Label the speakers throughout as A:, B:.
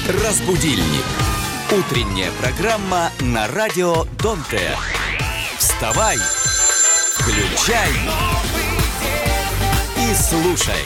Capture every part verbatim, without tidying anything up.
A: Разбудильник. Утренняя программа на радио Донте. Вставай, включай и слушай.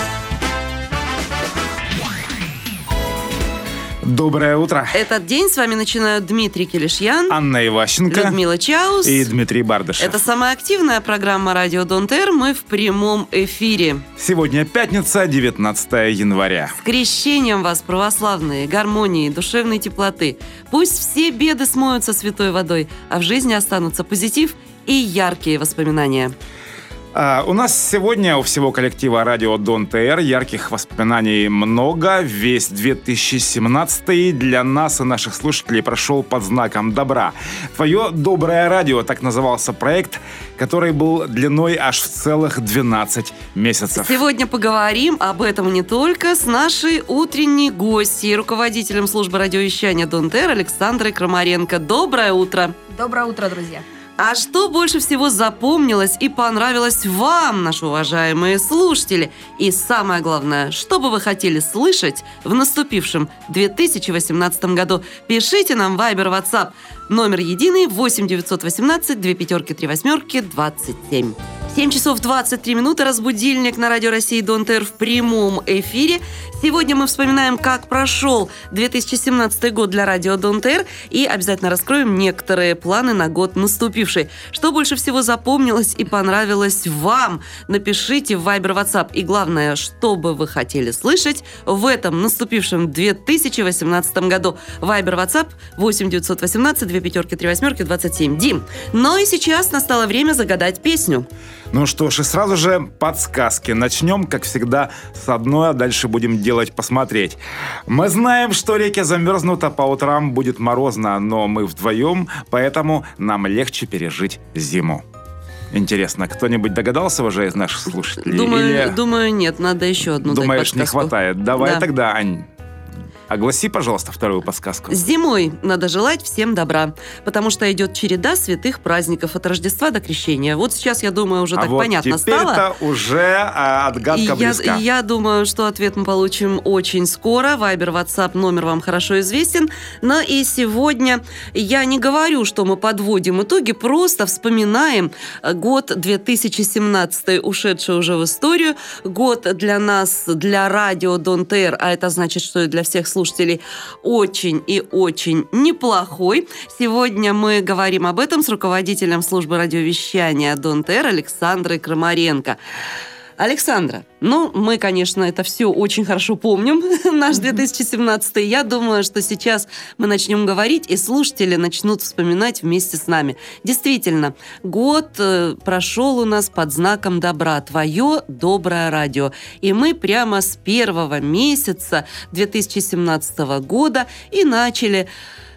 B: Доброе утро.
C: Этот день с вами начинают Дмитрий Келешьян,
B: Анна Иващенко,
C: Людмила Чаус
B: и Дмитрий Бардышев.
C: Это самая активная программа «Радио Донтер». Мы в прямом эфире.
B: Сегодня пятница, девятнадцатое января.
C: С крещением вас, православные, гармонии, душевной теплоты. Пусть все беды смоются святой водой, а в жизни останутся позитив и яркие воспоминания.
B: А, у нас сегодня у всего коллектива радио Дон-ТР ярких воспоминаний много. Весь две тысячи семнадцатый для нас и наших слушателей прошел под знаком добра. «Твое доброе радио» — так назывался проект, который был длиной аж в целых двенадцать месяцев.
C: Сегодня поговорим об этом не только с нашей утренней гостьей, руководителем службы радиовещания Дон-ТР Александрой Крамаренко. Доброе утро!
D: Доброе утро, друзья!
C: А что больше всего запомнилось и понравилось вам, наши уважаемые слушатели? И самое главное, что бы вы хотели слышать в наступившем две тысячи восемнадцатом году? Пишите нам в Viber, WhatsApp. Номер единый восемь девятьсот восемнадцать две пятерки три восьмерки двадцать семь. семь часов двадцать три минуты. Разбудильник на Радио России Дон-ТР в прямом эфире. Сегодня мы вспоминаем, как прошел две тысячи семнадцатый год для Радио Дон-ТР и обязательно раскроем некоторые планы на год наступивший. Что больше всего запомнилось и понравилось вам? Напишите в Viber, WhatsApp. И главное, что бы вы хотели слышать в этом наступившем две тысячи восемнадцатом году. Viber, WhatsApp восемь девятьсот восемнадцать две пятерки три восьмерки двадцать семь. Дим, ну и сейчас настало время загадать песню.
B: Ну что ж, и сразу же подсказки. Начнем, как всегда, с одной, а дальше будем делать посмотреть. Мы знаем, что реки замерзнут, а по утрам будет морозно, но мы вдвоем, поэтому нам легче пережить зиму. Интересно, кто-нибудь догадался уже из наших слушателей?
C: Думаю,
B: Или...
C: думаю нет, надо еще одну дать
B: Думаешь,
C: подсказку.
B: не хватает? Давай
C: Да.
B: тогда, Ань. Огласи, пожалуйста, вторую подсказку.
C: Зимой надо желать всем добра, потому что идет череда святых праздников от Рождества до Крещения. Вот сейчас, я думаю, уже
B: а
C: так
B: вот
C: понятно
B: теперь-то
C: стало.
B: уже а, отгадка
C: И я,
B: близка.
C: и я думаю, что ответ мы получим очень скоро. Вайбер, WhatsApp, номер вам хорошо известен. Но и сегодня я не говорю, что мы подводим итоги, просто вспоминаем год две тысячи семнадцатый, ушедший уже в историю. Год для нас, для радио Дон-ТР, а это значит, что и для всех слушателей, очень и очень неплохой. Сегодня мы говорим об этом с руководителем службы радиовещания Дон-ТР Александрой Крамаренко. Александра, ну, мы, конечно, это все очень хорошо помним, наш две тысячи семнадцатый. Я думаю, что сейчас мы начнем говорить, и слушатели начнут вспоминать вместе с нами. Действительно, год э, прошел у нас под знаком добра. Твое доброе радио. И мы прямо с первого месяца две тысячи семнадцатого года и начали...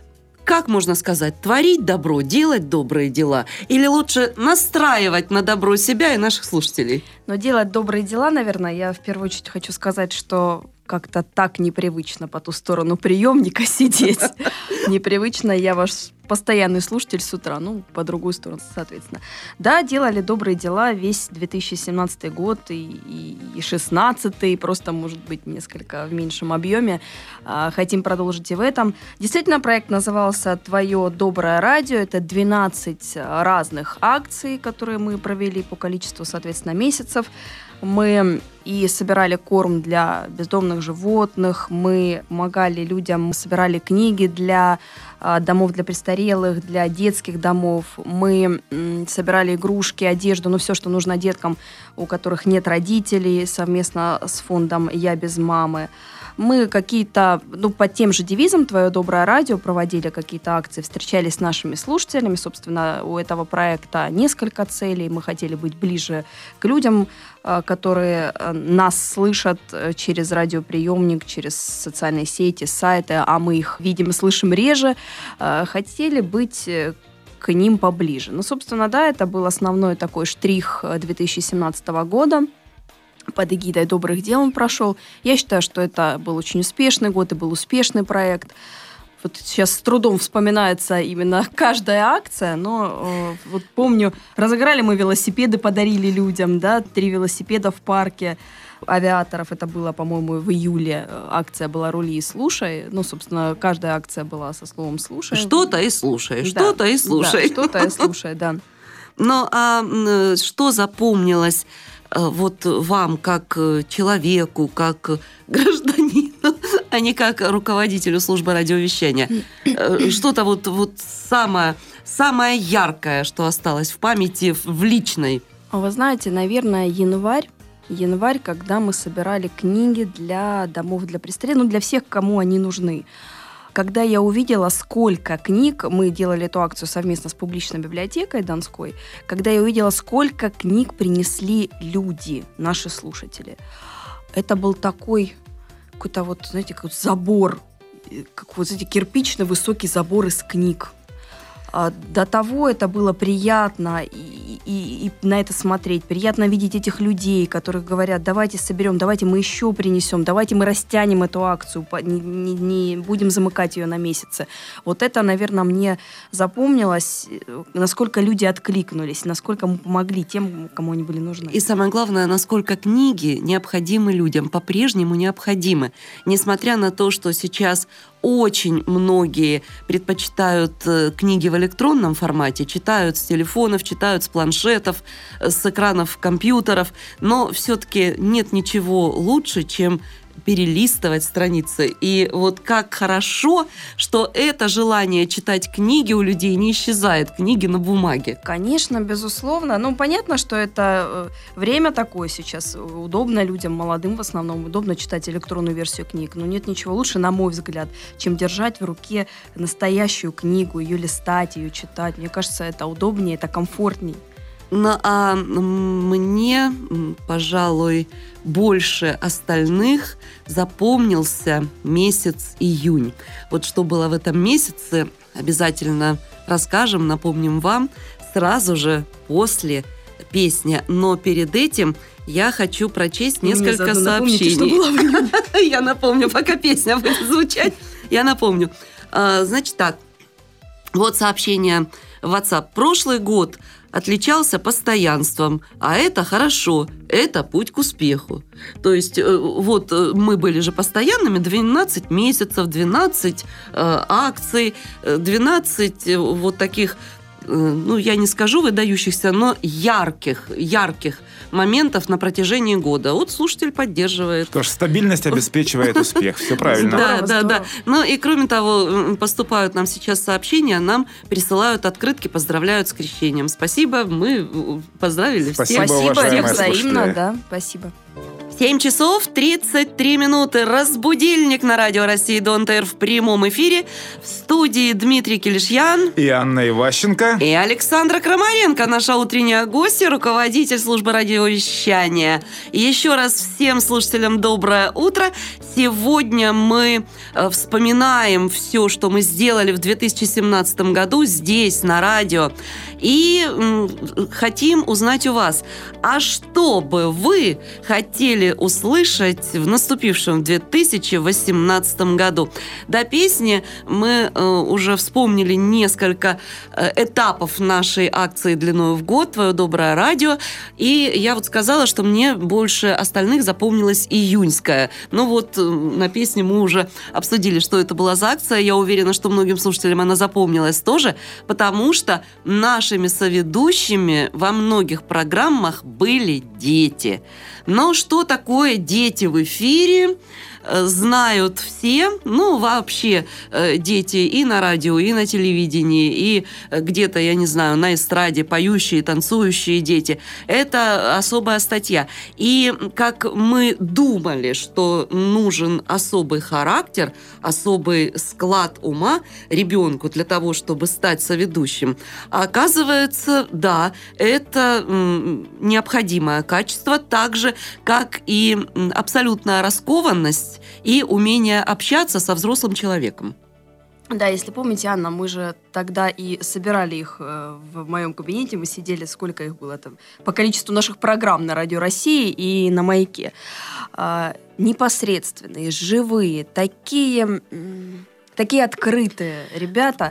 C: Как можно сказать, творить добро, делать добрые дела? Или лучше настраивать на добро себя и наших слушателей?
D: Но делать добрые дела, наверное, я в первую очередь хочу сказать, что как-то так непривычно по ту сторону приемника сидеть. Непривычно, я ваш постоянный слушатель с утра, ну, по другую сторону, соответственно. Да, делали добрые дела весь две тысячи семнадцатый год и, и шестнадцатый, просто, может быть, несколько в меньшем объеме. А, хотим продолжить и в этом. Действительно, проект назывался «Твое доброе радио». Это двенадцать разных акций, которые мы провели по количеству, соответственно, месяцев. Мы и собирали корм для бездомных животных, мы помогали людям, собирали книги для а, домов для престарелых, для детских домов, мы м, собирали игрушки, одежду, ну все, что нужно деткам, у которых нет родителей, совместно с фондом «Я без мамы». Мы какие-то, ну, под тем же девизом «Твое доброе радио» проводили какие-то акции, встречались с нашими слушателями. Собственно, у этого проекта несколько целей. Мы хотели быть ближе к людям, которые нас слышат через радиоприемник, через социальные сети, сайты, а мы их видим и слышим реже. Хотели быть к ним поближе. Ну, собственно, да, это был основной такой штрих две тысячи семнадцатого года. Под эгидой добрых дел он прошел. Я считаю, что это был очень успешный год и был успешный проект. вот сейчас с трудом вспоминается именно каждая акция, но э, вот помню, разыграли мы велосипеды, подарили людям, да, три велосипеда в парке авиаторов. Это было, по-моему, в июле. Акция была «Рули и слушай». Ну, собственно, каждая акция была со словом «слушай».
C: Что-то и слушай,
D: Да,
C: что-то и слушай.
D: Да, что-то и слушай, да.
C: Ну, а м, что запомнилось э, вот вам как э, человеку, как э, гражданину, а не как руководителю службы радиовещания? Э, Что-то вот, вот самое, самое яркое, что осталось в памяти, в в личной.
D: Вы знаете, наверное, январь, январь, когда мы собирали книги для домов для престарелых, ну, для всех, кому они нужны. Когда я увидела, сколько книг, мы делали эту акцию совместно с публичной библиотекой Донской, когда я увидела, сколько книг принесли люди, наши слушатели, это был такой какой-то вот, знаете, как забор, как вот эти кирпичный высокий забор из книг. А до того это было приятно и, и, и на это смотреть. Приятно видеть этих людей, которые говорят: давайте соберем, давайте мы еще принесем, давайте мы растянем эту акцию, не, не, не будем замыкать ее на месяцы. Вот это, наверное, мне запомнилось, насколько люди откликнулись, насколько мы помогли тем, кому они были нужны.
C: И самое главное, насколько книги необходимы людям, по-прежнему необходимы. Несмотря на то, что сейчас очень многие предпочитают э, книги в электронном формате, читают с телефонов, читают с планшетов, э, с экранов компьютеров, но все-таки нет ничего лучше, чем перелистывать страницы. И вот как хорошо, что это желание читать книги у людей не исчезает, книги на бумаге.
D: Конечно, безусловно. Ну, понятно, что это э, время такое сейчас. Удобно людям, молодым в основном, удобно читать электронную версию книг. Но нет ничего лучше, на мой взгляд, чем держать в руке настоящую книгу, ее листать, ее читать. Мне кажется, это удобнее, это комфортнее.
C: Ну, а мне, пожалуй, больше остальных запомнился месяц июнь. Вот что было в этом месяце, обязательно расскажем, напомним вам сразу же после песни. Но перед этим я хочу прочесть несколько сообщений. Я напомню, пока песня будет звучать, я напомню. Значит так, вот сообщение в WhatsApp. Прошлый год отличался постоянством, а это хорошо, это путь к успеху. То есть вот мы были же постоянными двенадцать месяцев, двенадцать э, акций, двенадцать вот таких, э, ну я не скажу выдающихся, но ярких, ярких моментов на протяжении года. Вот слушатель поддерживает.
B: Что ж, стабильность обеспечивает успех. Все правильно.
C: Да, да, да. Ну и кроме того, поступают нам сейчас сообщения, нам присылают открытки, поздравляют с крещением. Спасибо, мы поздравили всех.
B: Спасибо,
D: Спасибо, взаимно, да, спасибо.
C: семь часов тридцать три минуты. Разбудильник на радио России Дон ТР в прямом эфире. В студии Дмитрий Килишьян
B: и Анна Иващенко.
C: И Александра Крамаренко, наша утренняя гостья, руководитель службы радиовещания. И еще раз всем слушателям доброе утро. Сегодня мы вспоминаем все, что мы сделали в две тысячи семнадцатом году здесь, на радио. И м, хотим узнать у вас, а что бы вы хотели услышать в наступившем две тысячи восемнадцатом году? До песни мы э, уже вспомнили несколько э, этапов нашей акции «Длиною в год. Твое доброе радио». И я вот сказала, что мне больше остальных запомнилась июньская. Ну вот э, на песне мы уже обсудили, что это была за акция. Я уверена, что многим слушателям она запомнилась тоже, потому что нашими соведущими во многих программах были дети. Но что такое дети в эфире, знают все. Ну, вообще, дети и на радио, и на телевидении, и где-то, я не знаю, на эстраде поющие, танцующие дети. Это особая статья. И как мы думали, что нужен особый характер, особый склад ума ребенку для того, чтобы стать соведущим, оказывается, да, это необходимое качество, так же, как и абсолютная раскованность и умение общаться со взрослым человеком.
D: Да, если помните, Анна, мы же тогда и собирали их в моем кабинете, мы сидели, сколько их было там, по количеству наших программ на Радио России и на Маяке. Непосредственные, живые, такие, такие открытые ребята.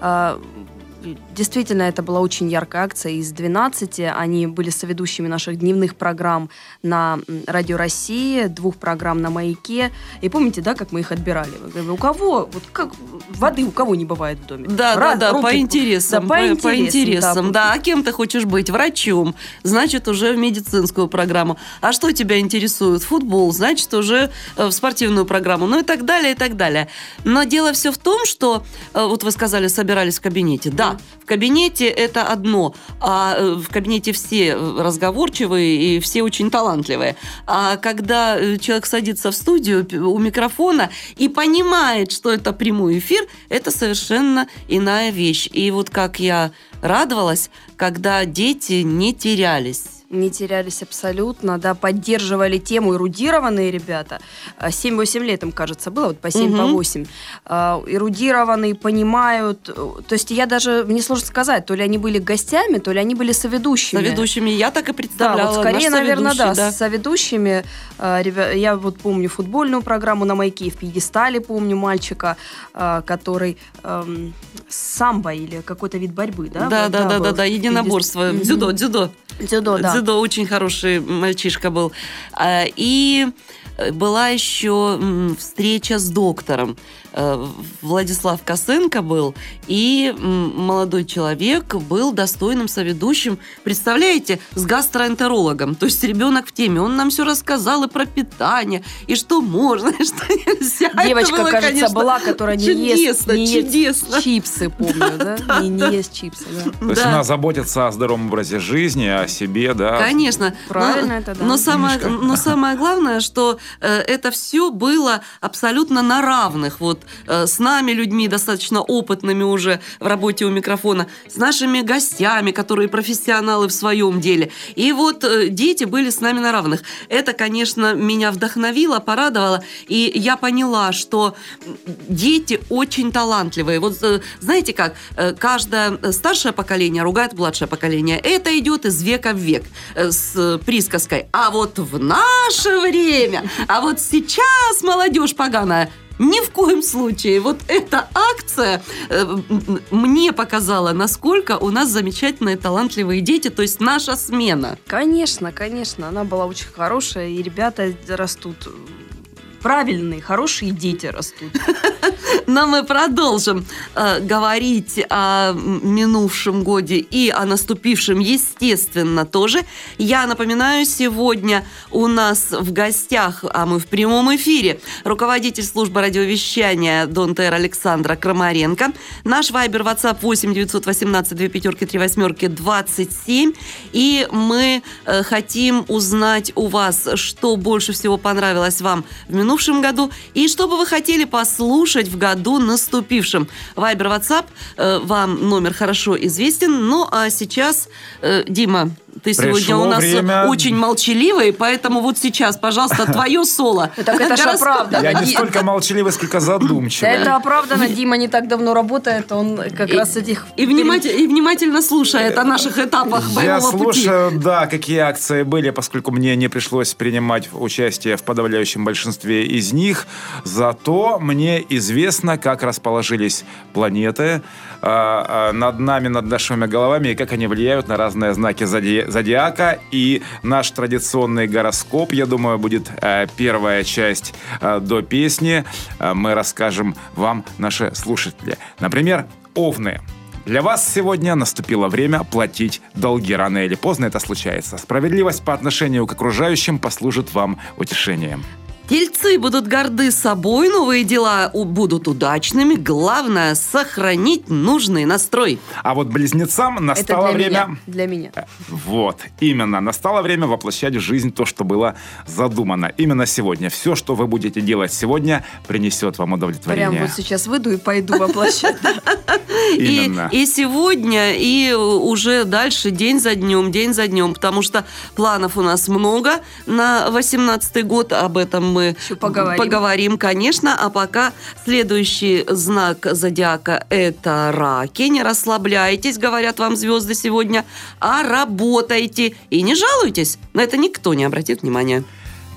D: Действительно, это была очень яркая акция. Из двенадцати они были соведущими наших дневных программ на Радио России, двух программ на Маяке. И помните, да, как мы их отбирали? У кого, вот как воды у кого не бывает в доме?
C: Да,
D: Раз,
C: да, да,
D: руки,
C: по интересам.
D: да, по,
C: по,
D: интересам,
C: по интересам, да.
D: да.
C: А кем ты хочешь быть? Врачом. Значит, уже в медицинскую программу. А что тебя интересует? Футбол. Значит, уже в спортивную программу. Ну и так далее, и так далее. Но дело все в том, что, вот вы сказали, собирались в кабинете. Да, в кабинете это одно, а в кабинете все разговорчивые и все очень талантливые. А когда человек садится в студию у микрофона и понимает, что это прямой эфир, это совершенно иная вещь. И вот как я радовалась, когда дети не терялись.
D: Не терялись абсолютно, да, поддерживали тему, эрудированные ребята. семь-восемь лет им, кажется, было, вот по семь, по восемь. Эрудированные, понимают. То есть я даже, мне сложно сказать, то ли они были гостями, то ли они были соведущими.
C: Соведущими, я так и представляла.
D: Да, вот скорее, наверное, да,
C: да,
D: с соведущими. Я вот помню футбольную программу на Маяке, в «Пьедестале» помню мальчика, который эм, самбо или какой-то вид борьбы, да?
C: Да,
D: вот,
C: да, да, да, да,
D: Пьедест...
C: единоборство, mm-hmm. дзюдо, дзюдо.
D: Дзюдо, да.
C: Дзюдо, очень хороший мальчишка был. И была еще встреча с доктором. Владислав Косенко был, и молодой человек был достойным соведущим, представляете, с гастроэнтерологом. То есть ребенок в теме. Он нам все рассказал и про питание, и что можно, и что нельзя.
D: Девочка, было, кажется, конечно, была, которая не
C: чудесно,
D: ест, не
C: чудесно.
D: ест чипсы, помню, да? Не, не ест чипсы, да.
B: То есть она заботится о здоровом образе жизни, о себе, да?
C: Конечно.
D: Правильно
C: но,
D: это, да.
C: Но самое, но самое главное, что э, это все было абсолютно на равных. Вот с нами, людьми достаточно опытными уже в работе у микрофона, с нашими гостями, которые профессионалы в своем деле. И вот дети были с нами на равных. Это, конечно, меня вдохновило, порадовало, и я поняла, что дети очень талантливые. Вот знаете как, каждое старшее поколение ругает младшее поколение. Это идет из века в век с присказкой. А вот в наше время, а вот сейчас молодежь поганая. Ни в коем случае. Вот эта акция э, мне показала, насколько у нас замечательные, талантливые дети, то есть наша смена.
D: Конечно, конечно. Она была очень хорошая, и ребята растут правильные, хорошие дети растут.
C: Но мы продолжим э, говорить о минувшем годе и о наступившем, естественно, тоже. Я напоминаю, сегодня у нас в гостях, а мы в прямом эфире, руководитель службы радиовещания ДонТР Александра Крамаренко. Наш вайбер, ватсап восемь девятьсот восемнадцать две пятерки три восьмерки двадцать семь. И мы э, хотим узнать у вас, что больше всего понравилось вам в минувшем году и что бы вы хотели послушать в году наступившем. Вайбер, ватсап, э, вам номер хорошо известен. Ну, а сейчас, э, Дима, ты
B: Пришло
C: сегодня у нас
B: время...
C: очень молчаливый, поэтому вот сейчас, пожалуйста, твое соло.
D: Так это же оправдано.
B: Я не столько молчаливый, сколько задумчивый.
D: Это оправдано. Дима не так давно работает, он как раз этих...
C: И внимательно слушает о наших этапах боевого пути.
B: Я слушаю, да, какие акции были, поскольку мне не пришлось принимать участие в подавляющем большинстве из них. Зато мне известно, как расположились планеты над нами, над нашими головами, и как они влияют на разные знаки зодиака. И наш традиционный гороскоп, я думаю, будет э, первая часть э, до песни. Э, мы расскажем вам, наши слушатели. Например, Овны. Для вас сегодня наступило время платить долги. Рано или поздно это случается. Справедливость по отношению к окружающим послужит вам утешением.
C: Тельцы будут горды собой, новые дела будут удачными. Главное – сохранить нужный настрой.
B: А вот близнецам настало
D: Это для
B: время...
D: Меня. Для меня.
B: Вот, именно. Настало время воплощать в жизнь то, что было задумано. Именно сегодня. Все, что вы будете делать сегодня, принесет вам удовлетворение.
D: Прям вот сейчас выйду и пойду воплощать.
B: Именно.
C: И сегодня, и уже дальше, день за днем, день за днем, потому что планов у нас много на восемнадцатый год, об этом мы Мы
D: поговорим.
C: поговорим, конечно. А пока следующий знак зодиака – это раки. Не расслабляйтесь, говорят вам звезды сегодня, а работайте. И не жалуйтесь. На это никто не обратит внимания.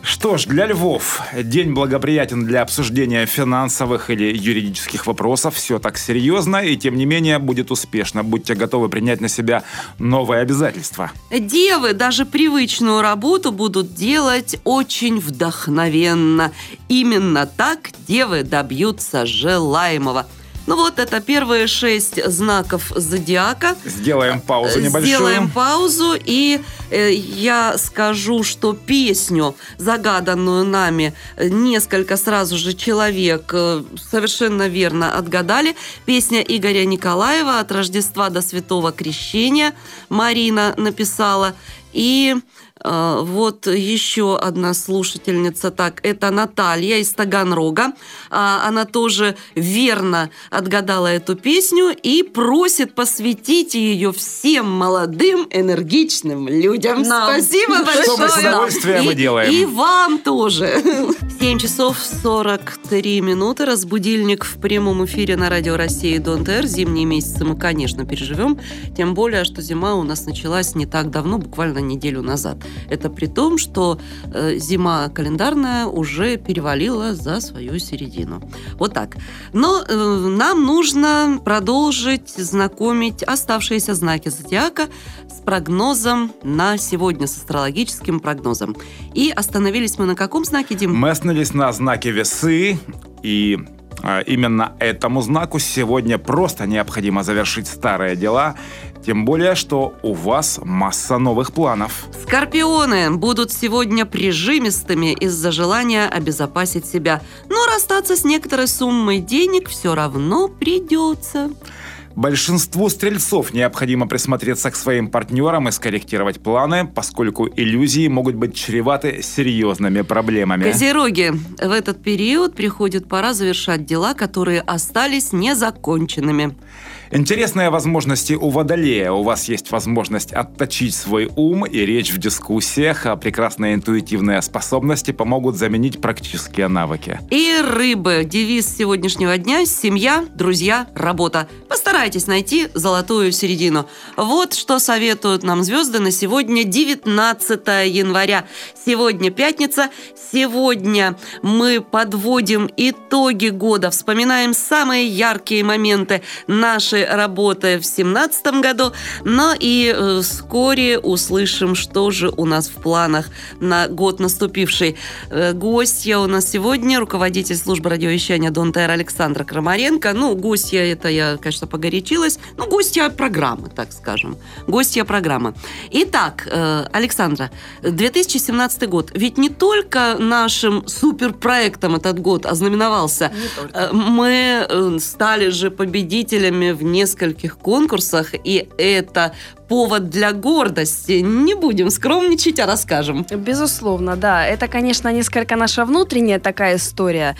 B: Что ж, для львов день благоприятен для обсуждения финансовых или юридических вопросов. Все так серьезно и, тем не менее, будет успешно. Будьте готовы принять на себя новые обязательства.
C: Девы даже привычную работу будут делать очень вдохновенно. Именно так девы добьются желаемого. Ну вот, это первые шесть знаков зодиака.
B: Сделаем паузу небольшую.
C: Сделаем паузу, и э, я скажу, что песню, загаданную нами, несколько сразу же человек э, совершенно верно отгадали. Песня Игоря Николаева «От Рождества до Святого Крещения» Марина написала. И э, вот еще одна слушательница, так, это Наталья из Таганрога. А, она тоже верно отгадала эту песню и просит посвятить ее всем молодым, энергичным людям.
D: Нам.
C: Спасибо большое.
B: Что мы с удовольствием и делаем.
C: И вам тоже. семь часов сорок три минуты. Разбудильник в прямом эфире на Радио России Дон ТР. Зимние месяцы мы, конечно, переживем. Тем более, что зима у нас началась не так давно, буквально неделю назад. Это при том, что э, зима календарная уже перевалила за свою середину. Вот так. Но э, нам нужно продолжить знакомить оставшиеся знаки зодиака с прогнозом на сегодня, с астрологическим прогнозом. И остановились мы на каком знаке, Дим?
B: Мы остановились на знаке Весы, и э, именно этому знаку сегодня просто необходимо завершить старые дела. Тем более, что у вас масса новых планов.
C: Скорпионы будут сегодня прижимистыми из-за желания обезопасить себя. Но расстаться с некоторой суммой денег все равно придется.
B: Большинству стрельцов необходимо присмотреться к своим партнерам и скорректировать планы, поскольку иллюзии могут быть чреваты серьезными проблемами.
C: Козероги. В этот период приходит пора завершать дела, которые остались незаконченными.
B: Интересные возможности у Водолея. У вас есть возможность отточить свой ум и речь в дискуссиях, а прекрасные интуитивные способности помогут заменить практические навыки.
C: И Рыбы. Девиз сегодняшнего дня – семья, друзья, работа. Постарайтесь найти золотую середину. Вот что советуют нам звезды на сегодня, девятнадцатое января. Сегодня пятница. Сегодня мы подводим итоги года, вспоминаем самые яркие моменты нашей работы в семнадцатом году. Но и э, вскоре услышим, что же у нас в планах на год наступивший. Э, гостья у нас сегодня руководитель службы радиовещания Дон ТР Александра Крамаренко. Ну, гостья, это я, конечно, погорячилась. Ну, гостья программы, так скажем. Гостья программы. Итак, э, Александра, две тысячи семнадцатый год. Ведь не только нашим суперпроектом этот год ознаменовался. Э, мы э, стали же победителями в нескольких конкурсах, и это повод для гордости. Не будем скромничать, а расскажем.
D: Безусловно, да. Это, конечно, несколько наша внутренняя такая история,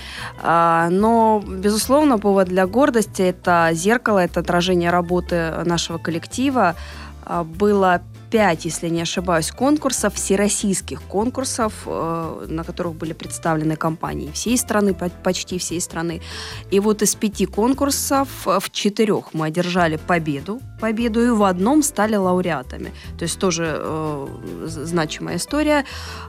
D: но, безусловно, повод для гордости – это зеркало, это отражение работы нашего коллектива. Было пять, если не ошибаюсь, конкурсов, всероссийских конкурсов, на которых были представлены компании всей страны, почти всей страны. И вот из пяти конкурсов в четырех мы одержали победу, победу и в одном стали лауреатами. То есть тоже э, значимая история.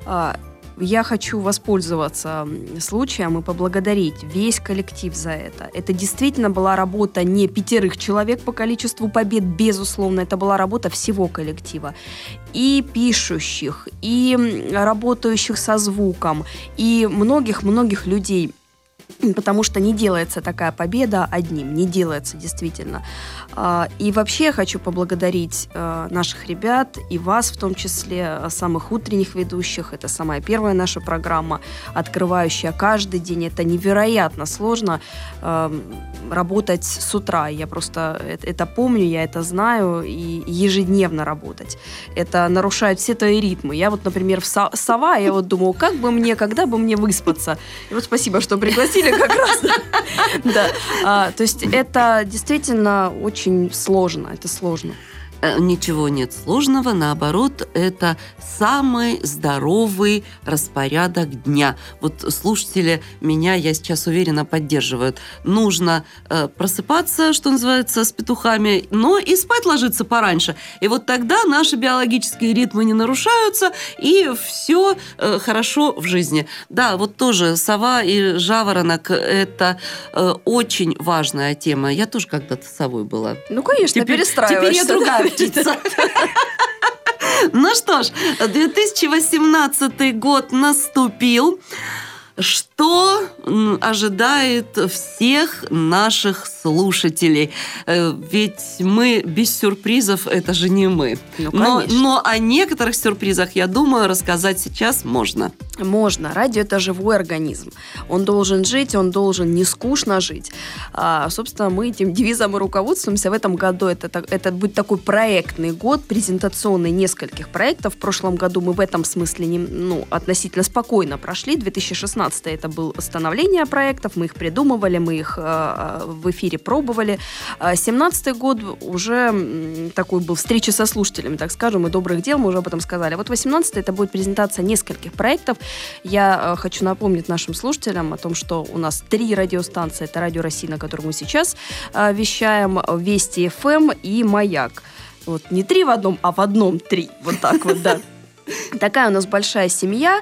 D: Я хочу воспользоваться случаем и поблагодарить весь коллектив за это. Это действительно была работа не пятерых человек по количеству побед, безусловно, это была работа всего коллектива. И пишущих, и работающих со звуком, и многих-многих людей. Потому что не делается такая победа одним, не делается действительно. И вообще я хочу поблагодарить наших ребят и вас, в том числе самых утренних ведущих. Это самая первая наша программа, открывающая каждый день. Это невероятно сложно работать с утра. Я просто это помню, я это знаю, и ежедневно работать. Это нарушает все твои ритмы. Я вот, например, в сова, я вот думала, как бы мне, когда бы мне выспаться. И вот спасибо, что пригласили. пошутили как раз. Да. А, то есть это действительно очень сложно. Это сложно.
C: Ничего нет сложного, наоборот, это самый здоровый распорядок дня. Вот слушатели меня, я сейчас уверена, поддерживают. Нужно э, просыпаться, что называется, с петухами, но и спать ложиться пораньше. И вот тогда наши биологические ритмы не нарушаются, и все э, хорошо в жизни. Да, вот тоже сова и жаворонок – это э, очень важная тема. Я тоже когда-то совой была.
D: Ну, конечно,
C: теперь,
D: перестраиваешься.
C: Теперь я другая птица. Ну что ж, две тысячи восемнадцатый год наступил. Что ожидает всех наших слушателей? Ведь мы без сюрпризов, это же не мы.
D: Ну,
C: но, но о некоторых сюрпризах, я думаю, рассказать сейчас можно.
D: Можно. Радио – это живой организм. Он должен жить, он должен не скучно жить. А, собственно, мы этим девизом и руководствуемся в этом году. Это, это будет такой проектный год, презентационный нескольких проектов. В прошлом году мы в этом смысле не, ну, относительно спокойно прошли. две тысячи шестнадцатый это был становление проектов, мы их придумывали, мы их э, в эфире пробовали. семнадцатый год уже такой был встреча со слушателями, так скажем, и добрых дел, мы уже об этом сказали. Вот восемнадцатый это будет презентация нескольких проектов. Я э, хочу напомнить нашим слушателям о том, что у нас три радиостанции. Это Радио Россия, на которой мы сейчас э, вещаем, Вести эф эм и Маяк. Вот не три в одном, а в одном три. Вот так вот, да. Такая у нас большая семья,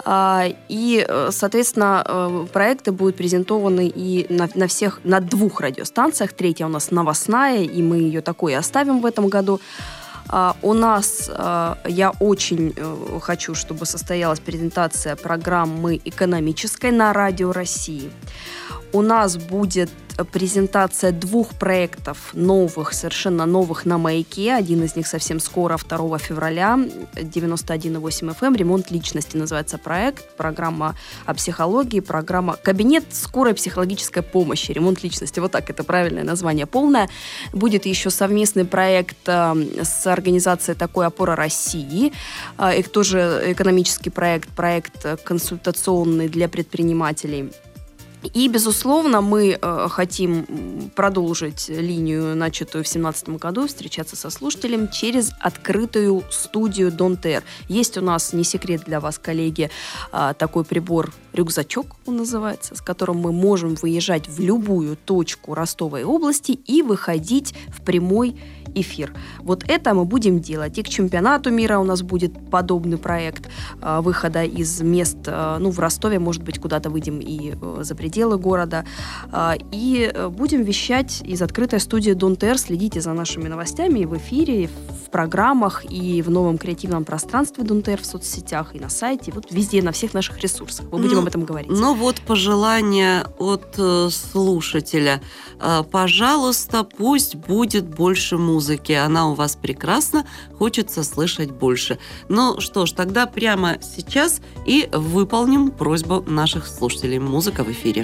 D: и, соответственно, проекты будут презентованы и на, на всех, на двух радиостанциях. Третья у нас новостная, и мы ее такой и оставим в этом году. У нас, я очень хочу, чтобы состоялась презентация программы экономической на Радио России. У нас будет презентация двух проектов новых, совершенно новых на Маяке. Один из них совсем скоро, второго февраля, девяносто один и восемь эф эм. «Ремонт личности» называется проект. Программа о психологии, программа «Кабинет скорой психологической помощи». «Ремонт личности». Вот так это правильное название полное. Будет еще совместный проект с организацией такой «Опора России». И тоже экономический проект, проект консультационный для предпринимателей. И, безусловно, мы э, хотим продолжить линию, начатую в две тысячи семнадцатом году, встречаться со слушателем через открытую студию Don't Air. Есть у нас, не секрет для вас, коллеги, э, такой прибор «Рюкзачок», он называется, с которым мы можем выезжать в любую точку Ростовской области и выходить в прямой эфир. Вот это мы будем делать. И к чемпионату мира у нас будет подобный проект э, выхода из мест, э, ну, в Ростове, может быть, куда-то выйдем и э, за пределы города. Э, и э, будем вещать из открытой студии Don't Air. Следите за нашими новостями и в эфире, и в программах, и в новом креативном пространстве Don't Air в соцсетях, и на сайте, вот везде, на всех наших ресурсах. Мы будем ну, об этом говорить.
C: Ну вот пожелание от э, слушателя. Э, пожалуйста, пусть будет больше музыки. Она у вас прекрасна, хочется слышать больше. Ну что ж, тогда прямо сейчас и выполним просьбу наших слушателей. Музыка в эфире.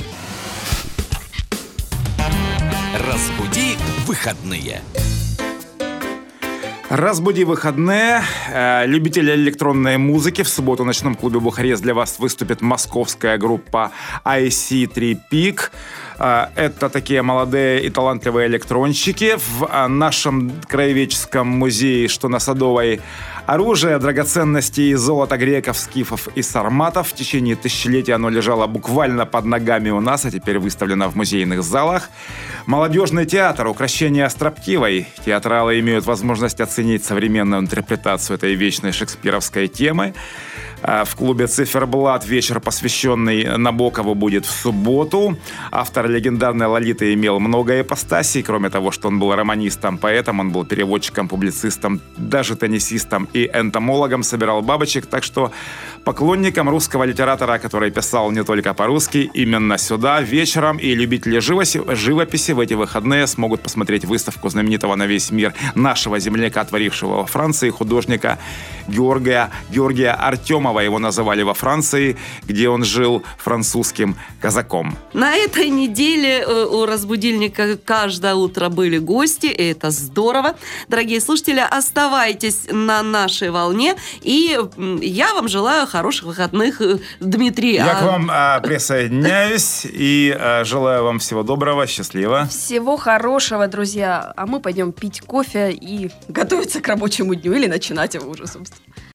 A: Разбуди выходные.
B: Разбуди выходные. Любители электронной музыки. В субботу в ночном клубе «Бухарест» для вас выступит московская группа ай си три Peak. Это такие молодые и талантливые электронщики. В нашем краеведческом музее, что на Садовой, оружие, драгоценности и золото греков, скифов и сарматов. В течение тысячелетия оно лежало буквально под ногами у нас, а теперь выставлено в музейных залах. Молодежный театр, укрощение строптивой. Театралы имеют возможность оценить современную интерпретацию этой вечной шекспировской темы. В клубе «Циферблат» вечер, посвященный Набокову, будет в субботу. Автор легендарной «Лолиты» имел много ипостасей. Кроме того, что он был романистом, поэтом, он был переводчиком, публицистом, даже теннисистом и энтомологом, собирал бабочек. Так что поклонникам русского литератора, который писал не только по-русски, именно сюда вечером, и любители живописи в эти выходные смогут посмотреть выставку знаменитого на весь мир нашего земляка, творившего во Франции, художника Георгия, Георгия Артемова. самого его называли во Франции, где он жил французским казаком.
C: На этой неделе э, у «Разбудильника» каждое утро были гости, и это здорово. Дорогие слушатели, оставайтесь на нашей волне, и м, я вам желаю хороших выходных, э, Дмитрий.
B: Я
C: а-
B: к вам а, присоединяюсь и а, желаю вам всего доброго, счастливо.
D: Всего хорошего, друзья. А мы пойдем пить кофе и готовиться к рабочему дню или начинать его уже, собственно.